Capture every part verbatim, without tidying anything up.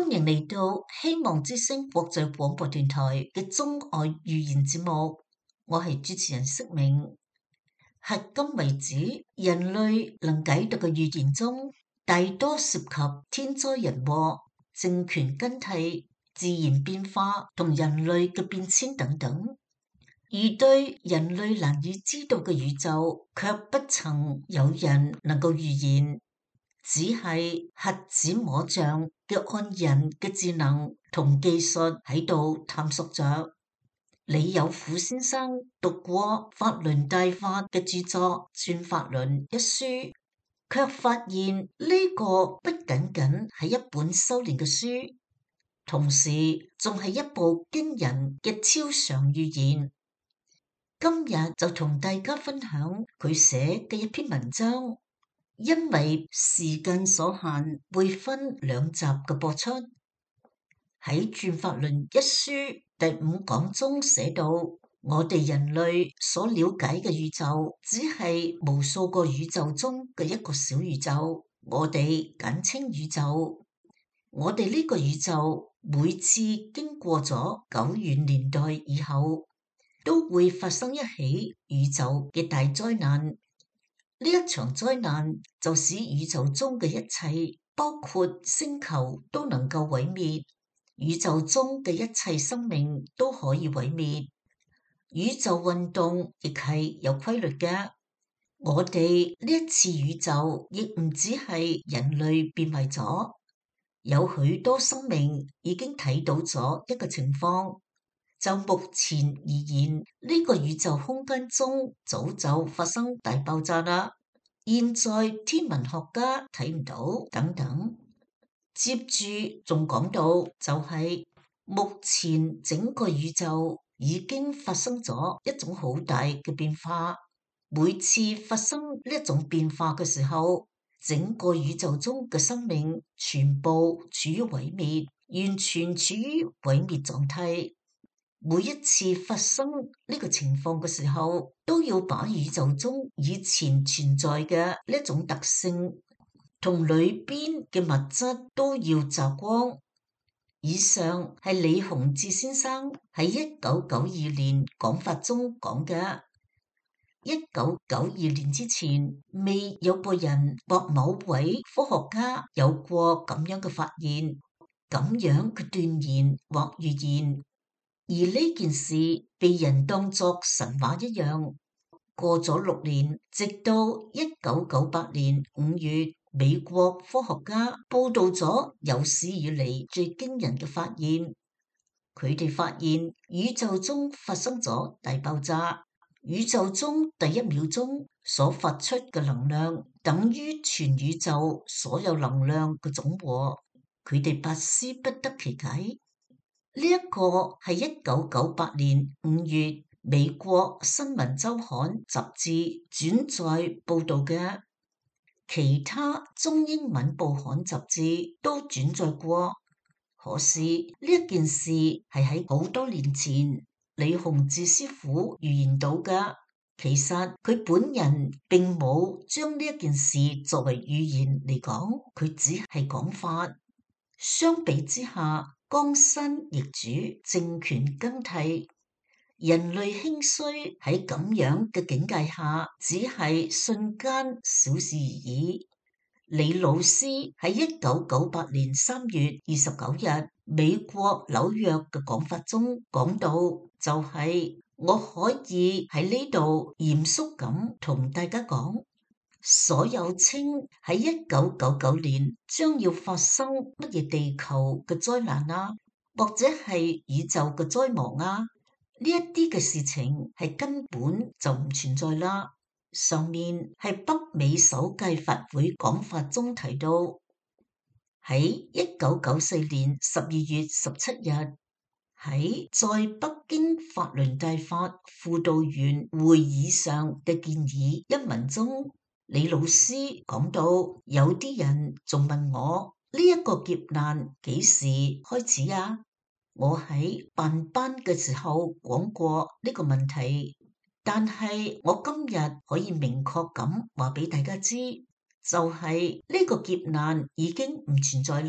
歡迎嚟到希望之聲國際廣播電台嘅中外語言節目，我係主持人釋明。迄今為止，人類能解讀嘅語言中，大多涉及天災人禍、政權更替、自然變化同人類嘅變遷等等。而對人類難以知道嘅宇宙，卻不曾有人能夠預言。只係瞎子摸象嘅按人嘅智能同技術喺度探索着。李有虎先生讀過法輪大法嘅著作《轉法輪》一書，卻發現呢個不僅僅係一本修煉嘅書，同時仲係一部驚人嘅超常預言。今日就同大家分享佢寫嘅一篇文章。因為時間所限，會分兩集嘅播出。喺《轉法輪》一書第五講中寫到，我哋人類所了解嘅宇宙，只係無數個宇宙中嘅一個小宇宙，我哋簡稱宇宙。我哋呢個宇宙每次經過咗久遠年代以後，都會發生一起宇宙嘅大災難。呢一場災難就使宇宙中嘅一切，包括星球都能夠毀滅，宇宙中嘅一切生命都可以毀滅。宇宙運動亦係有規律嘅。我哋呢一次宇宙亦唔只係人類變為咗，有許多生命已經睇到咗一個情況。就目前而言，呢個宇宙空間中早就發生大爆炸啦。現在天文學家睇唔到，等等。接住仲講到，就係目前整個宇宙已經發生咗一種好大嘅變化。每次發生呢一種變化嘅時候，整個宇宙中嘅生命全部處於毀滅，完全處於毀滅狀態。每一次發生呢個情況嘅時候，都要把宇宙中以前存在嘅呢一種特性同裏邊嘅物質都要摘光。以上係李洪志先生喺一九九二年講法中講嘅。一九九二年之前，未有個人或某位科學家有過咁樣嘅發現，咁樣嘅斷言或預言。而呢件事被人當作神話一樣。過咗六年，直到一九九八年五月，美國科學家報道咗有史以嚟最驚人嘅發現。佢哋發現宇宙中發生咗大爆炸，宇宙中第一秒鐘所發出嘅能量等於全宇宙所有能量嘅總和。佢哋百思不得其解。呢一個係一九九八年五月美國新聞週刊雜誌轉載報道嘅，其他中英文報刊雜誌都轉載過。可是呢一件事係喺好多年前李洪志師傅預言到嘅。其實佢本人並冇將呢一件事作為預言嚟講，佢只係講法。相比之下，江山易主，政權更替，人類興衰喺咁樣嘅境界下，只係瞬間小事而已。李老師喺一九九八年三月二十九日美國紐約嘅講法中講到，就係、是、我可以喺呢度嚴肅咁同大家講。所有稱喺一九九九年將要發生乜嘢地球嘅災難啊，或者係宇宙嘅災亡啊，呢一啲嘅事情係根本就唔存在啦。上面係北美首屆法會講法中提到，喺一九九四年十二月十七日喺在北京法輪大法輔導員會議上嘅建議一文中，李老師講到，有啲人仲問我呢一個劫難幾時開始啊？我喺辦班嘅時候講過呢個問題，但係我今日可以明確咁話俾大家知，就係呢個劫難已經唔存在啦。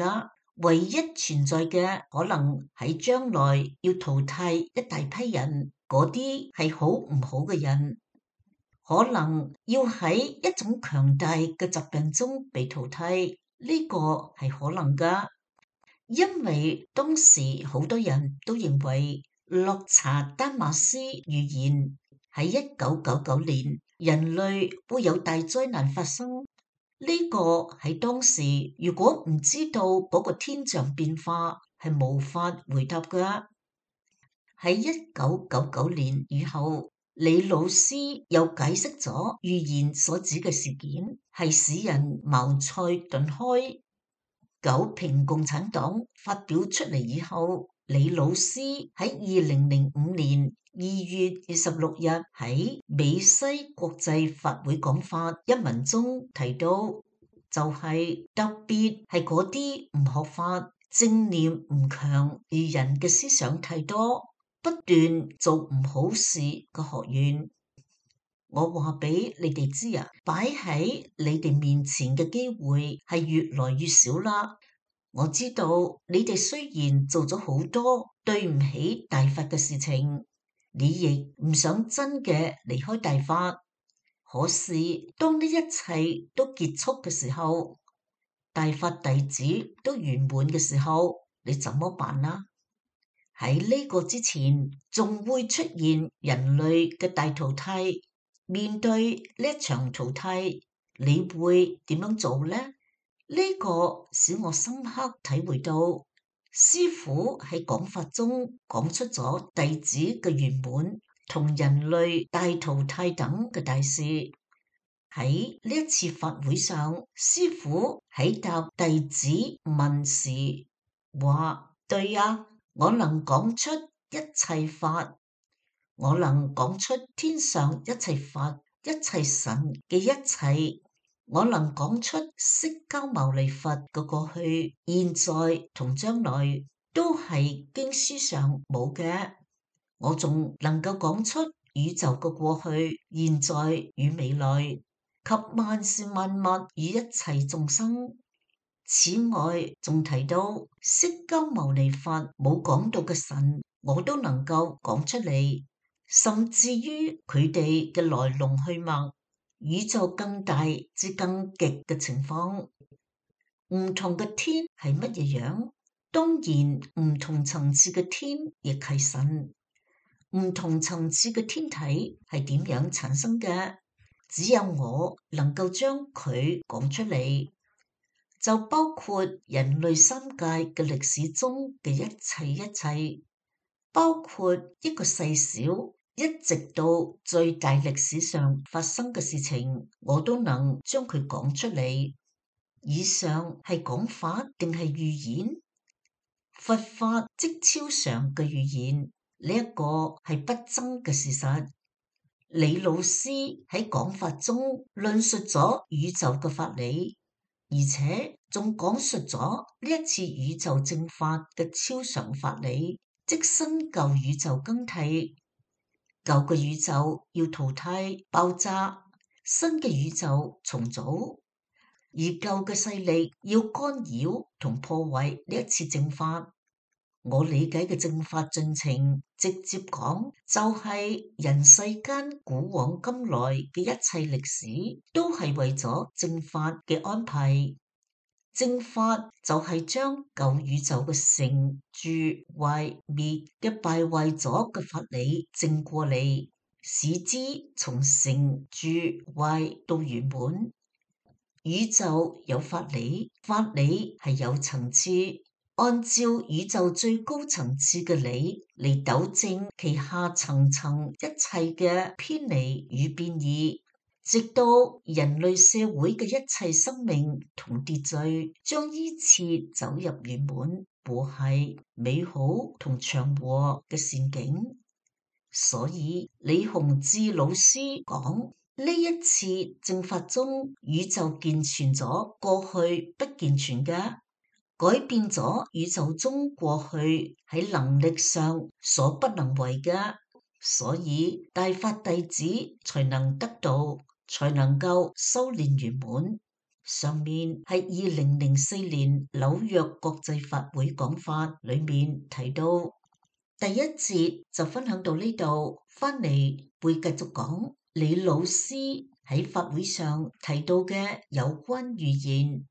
唯一存在嘅可能喺將來要淘汰一大批人，嗰啲係好唔好嘅人，可能要喺一種強大嘅疾病中被淘汰，呢個係可能㗎。因為當時好多人都認為洛查丹馬斯預言喺一九九九年人類會有大災難發生，呢個喺當時如果唔知道嗰個天象變化係無法回答㗎。喺一九九九年以後，李老師又解釋咗預言所指嘅事件係使人茅塞頓開。九平共產黨發表出嚟以後，李老師喺二零零五年二月二十六日喺美西國際法會講法一文中提到，就係特別係嗰啲唔學法、正念唔強而人嘅思想太多，不斷做唔好事嘅學員。我話俾你哋知啊，擺喺你哋面前嘅機會係越來越少啦。我知道你哋雖然做咗好多對唔起大法嘅事情，你亦唔想真嘅離開大法。可是當呢一切都結束嘅時候，大法弟子都圓滿嘅時候，你怎麼辦呢？喺呢個之前，仲會出現人類嘅大淘汰。面對呢一場淘汰，你會點樣做呢？呢個使我深刻體會到，師父喺講法中講出咗弟子嘅圓滿同人類大淘汰等嘅大事。喺呢一次法會上，師父喺答弟子問時話：對呀，我能講出一切法。我能講出天上一切法、一切神嘅一切，我能講出釋迦牟尼佛嘅過去、現在同將來都係經書上冇嘅。我仲能夠講出宇宙嘅過去、現在與未來，及萬事萬物與一切眾生。此外，仲提到釋迦牟尼佛冇講到嘅神，我都能夠講出嚟。甚至於佢哋嘅來龍去脈，宇宙更大至更極嘅情況，唔同嘅天係乜嘢樣？當然唔同層次嘅天亦係神，唔同層次嘅天體係點樣產生嘅？只有我能夠將佢講出嚟，就包括人類三界嘅歷史中嘅一切一切，包括一個細小。一直到最大歷史上發生嘅事情，我都能將佢講出嚟。以上係講法定係預言？佛法即超常嘅預言，呢一個係不爭嘅事實。李老師喺講法中論述咗宇宙嘅法理，而且仲講述咗呢一次宇宙正法嘅超常法理，即新舊宇宙更替。舊嘅宇宙要淘汰爆炸，新嘅宇宙重組，而舊嘅勢力要干擾同破壞呢一次正法。我理解嘅正法進程，直接講就係人世間古往今來嘅一切歷史，都係為咗正法嘅安排。正法就係將舊宇宙嘅成住壞滅嘅敗壞咗嘅法理正過嚟，使之從成住壞到圓滿。宇宙有法理，法理係有層次，按照宇宙最高層次嘅理嚟糾正其下層層一切嘅偏離與變異。直到人類社會嘅一切生命同秩序將依次走入圓滿、和諧、美好同祥和嘅善境。所以李洪志老師講，呢一次正法中，宇宙健全咗過去不健全嘅，改變咗宇宙中過去喺能力上所不能為嘅，所以大法弟子才能得到。才能夠修煉圓滿， 上面係二零零四年紐約國際法會講法裏面提到。第一節就分享到呢度，翻嚟會繼續講李老師喺法會上提到嘅有關預言。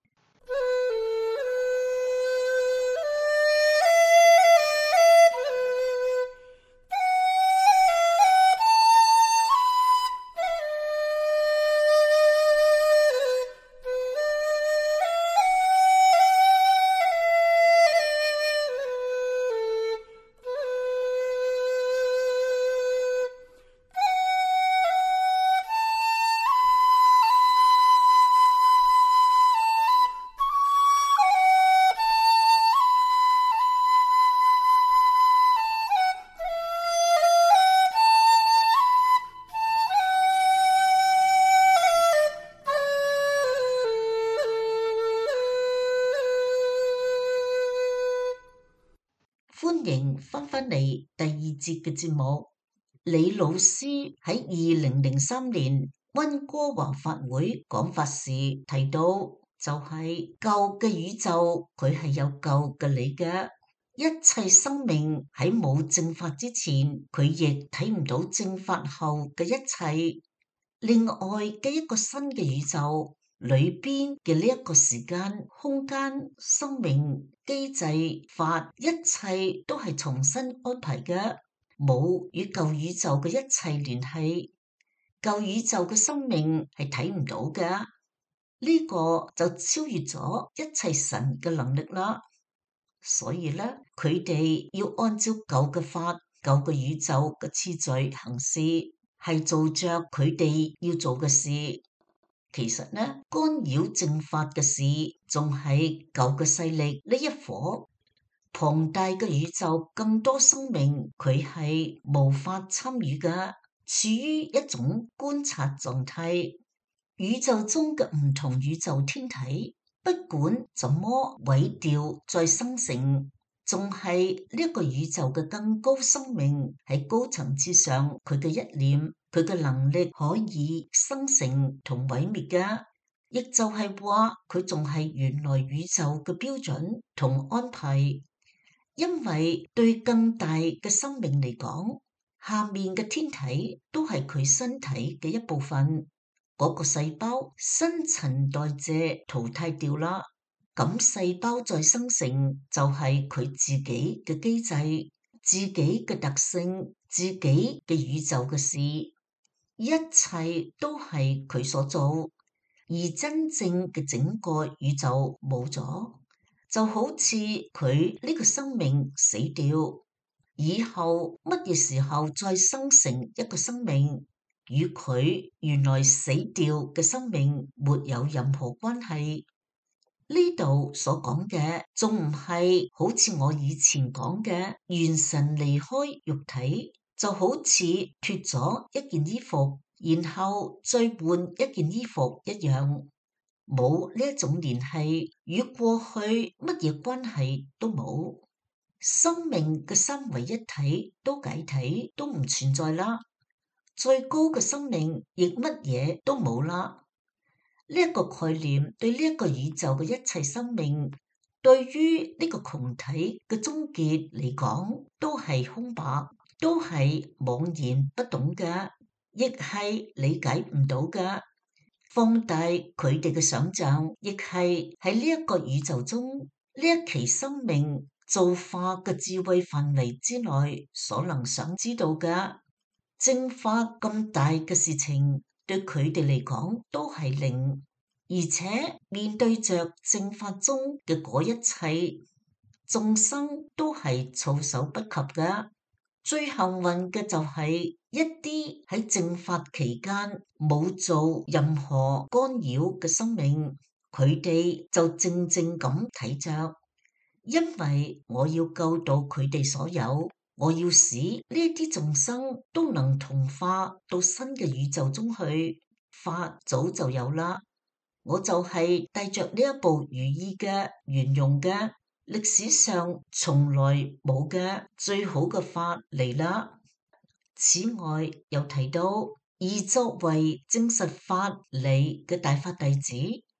歡迎翻返嚟第二節嘅節目。李老師喺二零零三年溫哥華法會講法時提到，就係舊嘅宇宙佢係有舊嘅你嘅，一切生命喺冇正法之前，佢亦睇唔到正法後嘅一切。另外嘅一個新嘅宇宙裏邊嘅呢一個時間、空間、生命、機制、法，一切都係重新安排嘅，冇與舊宇宙嘅一切聯繫。舊宇宙嘅生命係睇唔到嘅，呢個就超越咗一切神嘅能力啦。所以咧，佢哋要按照舊嘅法、舊嘅宇宙嘅次序行事，係做着佢哋要做嘅事。其實呢，干擾正法嘅事，仲係舊嘅勢力呢一夥。龐大嘅宇宙，更多生命，佢係無法參與嘅，處於一種觀察狀態。宇宙中嘅唔同宇宙天體，不管怎麼毀掉再生成，仲係呢一個宇宙嘅更高生命喺高層次上，佢嘅一念，佢嘅能力可以生成同毀滅嘅，亦就係話佢仲係原來宇宙嘅標準同安排。因為對更大嘅生命嚟講，下面嘅天體都係佢身體嘅一部分。嗰個細胞新陳代謝淘汰掉啦，咁細胞再生成就係佢自己嘅機制、自己嘅特性、自己嘅宇宙嘅事，一切都係佢所做，而真正嘅整個宇宙冇咗，就好似佢呢個生命死掉，以後乜嘢時候再生成一個生命，與佢原來死掉嘅生命沒有任何關係。呢度所講嘅仲唔係好似我以前講嘅元神離開肉體，就好似脫咗一件衣服，然後再換一件衣服一樣，冇呢一種聯繫，與過去乜嘢關係都冇。生命嘅三位一體都解體，都唔存在啦。最高嘅生命亦乜嘢都冇啦。呢一個概念對呢一個宇宙嘅一切生命，對於呢個群體嘅終結嚟講，都係空白，都係茫然不懂嘅，亦係理解唔到嘅。放大佢哋嘅想象，亦係喺呢一個宇宙中呢一期生命造化嘅智慧範圍之內所能想知道嘅。正法咁大嘅事情，對佢哋嚟講都係零，而且面對着正法中嘅嗰一切眾生，都係措手不及嘅。最幸運嘅就係一啲喺正法期間冇做任何干擾嘅生命，佢哋就靜靜咁睇着，因為我要救到佢哋所有。我要使呢啲眾生都能同化到新嘅宇宙中去，法早就有啦。我就係帶着呢一部如意嘅圓融嘅歷史上從來冇嘅最好嘅法嚟啦。此外又提到，而作為證實法理嘅大法弟子，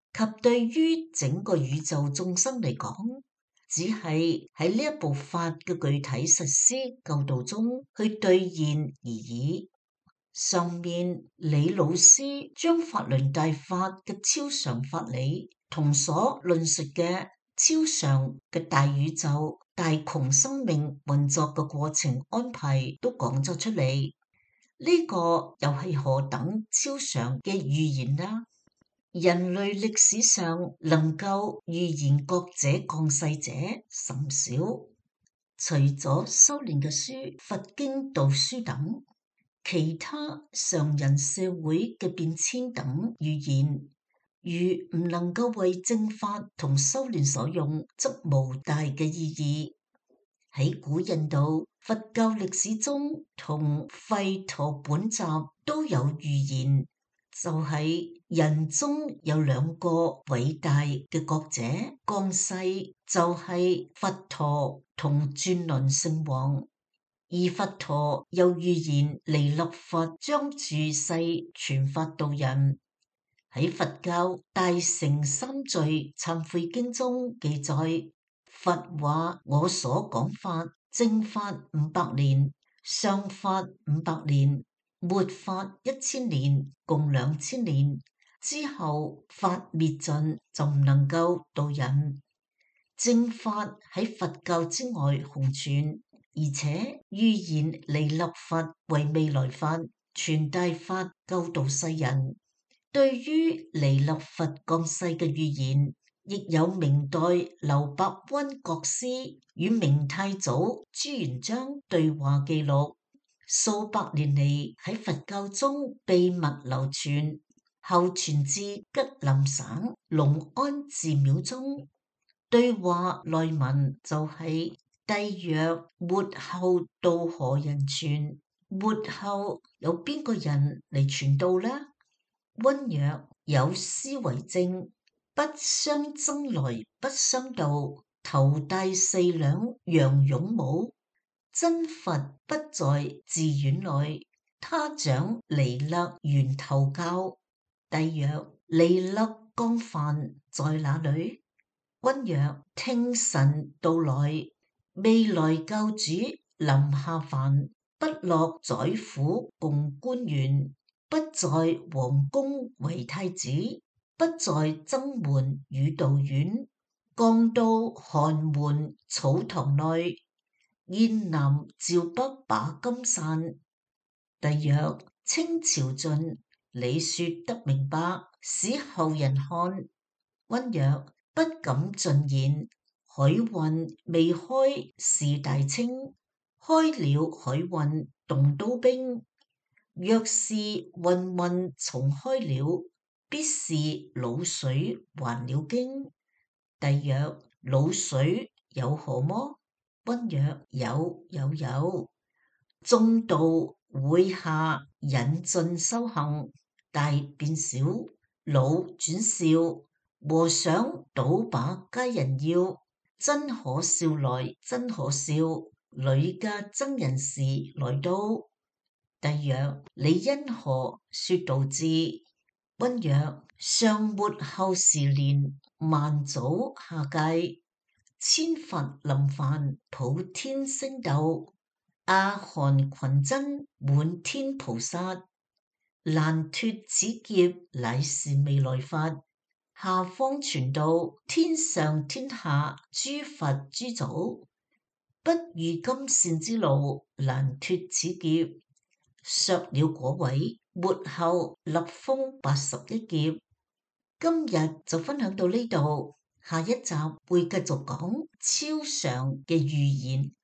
及對於整個宇宙眾生嚟講，只係喺呢一部法嘅具體實施教導中去兌現而已。上面李老師將法輪大法嘅超常法理同所論述嘅超常嘅大宇宙、大窮生命運作嘅過程安排都講咗出嚟，呢、這個又係何等超常嘅預言啦！人類歷史上能夠預言覺者降世者甚少，除咗修煉嘅書、佛經、道書等，其他常人社會嘅變遷等預言，如唔能夠為正法同修煉所用，則無大嘅意義。喺古印度佛教歷史中，同吠陀本集都有預言。就係人中有兩個偉大嘅覺者降世，就係佛陀同轉輪聖王。而佛陀又預言彌勒佛將住世傳法度人。喺佛教大乘三罪懺悔經中記載，佛話我所講法正法五百年，相法五百年，末法一千年，共兩千年之後，法滅盡就唔能夠度人。正法喺佛教之外紅傳，而且預言彌勒佛為未來法，傳大法救度世人。對於彌勒佛降世嘅預言，亦有明代劉伯溫國師與明太祖朱元璋對話記錄。數百年嚟喺佛教中秘密流傳，後傳至吉林省隆安寺廟中。對話內文就係、是：帝曰：末後度何人傳？末後有邊個人嚟傳道呢？溫曰：有詩為證，不相爭來不相道，頭戴四兩楊勇帽。真佛不在寺院內，他掌彌勒源頭教。帝曰：彌勒降凡在哪裏？溫曰：聽神道來，未來教主臨下凡，不落宰府共官員，不在皇宮為太子，不在僧門與道院，降到寒門草堂內。燕南趙北把金散。帝曰：清朝盡，你說得明白，使後人看。溫曰：不敢盡言。海運未開是大清，開了海運動刀兵。若是運運重開了，必是滷水還了經。帝曰：滷水有何麼？溫曰：有有有，眾道會下引進修行，大變小，老轉少，和尚倒把皆人要，真可笑來真可笑，女家僧人士來到。帝曰：你因何說道字？溫曰：上末後時年，萬祖下界。千佛臨凡，普天升斗，阿含群僧滿天菩薩，難脫此劫，乃是未來法。下方傳道，天上天下諸佛諸祖，不遇金線之路，難脫此劫。削了果位，末後立封八十一劫。今日就分享到呢度。下一集會繼續講超常嘅預言。